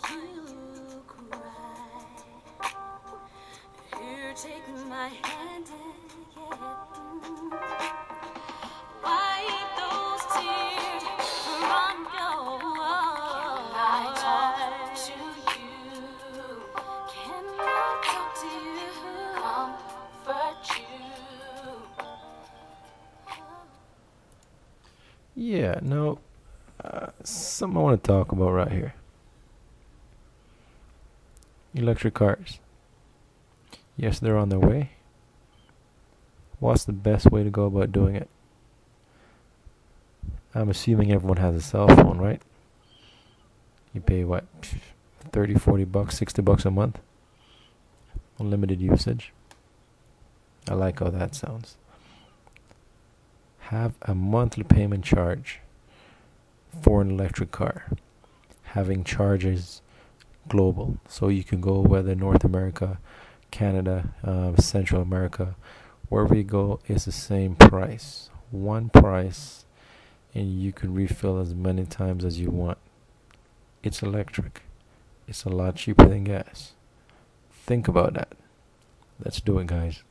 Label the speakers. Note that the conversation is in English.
Speaker 1: you cry. Here, take my hand and wipe those tears from your eyes. Can I talk to you? Can I talk to you? Comfort you.
Speaker 2: Yeah, no, something I want to talk about right here. Electric cars. Yes, they're on their way. What's the best way to go about doing it? I'm assuming everyone has a cell phone, right? You pay what, 30, 40 bucks, 60 bucks a month? Unlimited usage. I like how that sounds. Have a monthly payment charge for an electric car. Having charges global, so you can go whether North America, Canada, Central America, wherever you go, it's the same price. One price, and you can refill as many times as you want. It's electric. It's a lot cheaper than gas. Think about that. Let's do it, guys.